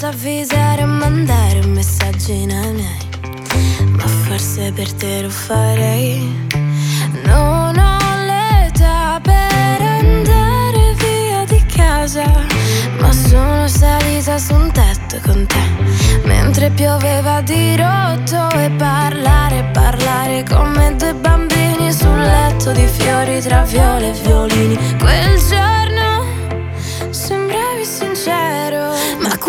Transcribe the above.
posso avvisare e mandare messaggi nei miei, ma forse per te lo farei. Non ho l'età per andare via di casa, ma sono salita su un tetto con te, mentre pioveva di rotto, e parlare come due bambini sul letto di fiori tra viole e violini.